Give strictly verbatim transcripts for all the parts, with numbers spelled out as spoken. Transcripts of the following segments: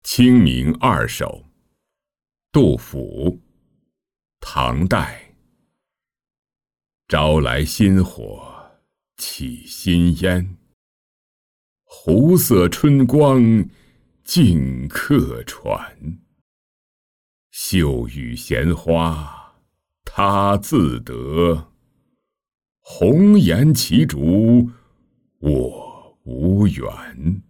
清明二首，杜甫，唐代。朝来新火起新烟，湖色春光尽客船。秀语闲花他自得，红颜骑逐我无缘。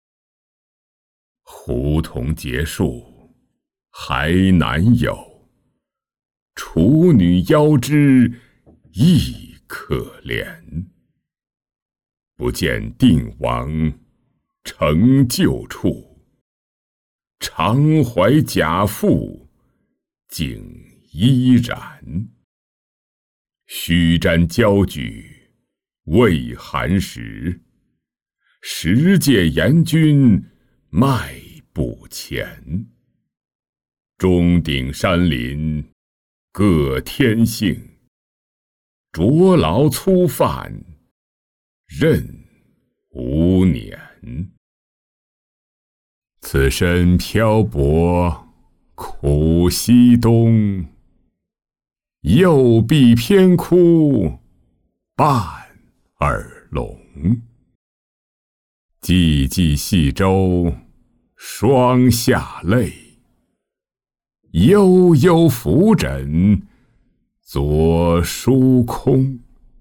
胡同结束还难有，处女腰肢亦可怜。不见定王成旧处，常怀贾妇竟依然。须瞻交举未寒食，十戒严君迈步前。钟鼎山林各天性，着劳粗犯任无年。此身漂泊苦西东，右臂偏枯半耳聋。寂寂细舟双下泪，悠悠扶枕左疏空。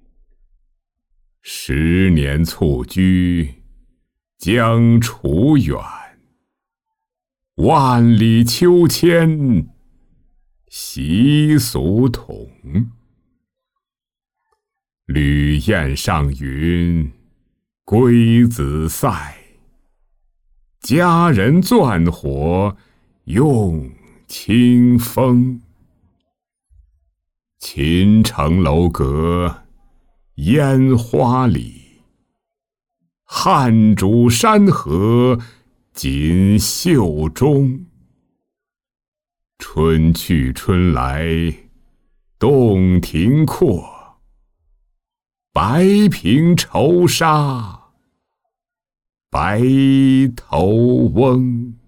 十年蹴居将楚远，万里秋千习俗同。旅雁上云归子塞，佳人钻火用清风。秦城楼阁烟花里，汉主山河锦绣中。春去春来洞庭阔，白苹愁杀白头翁。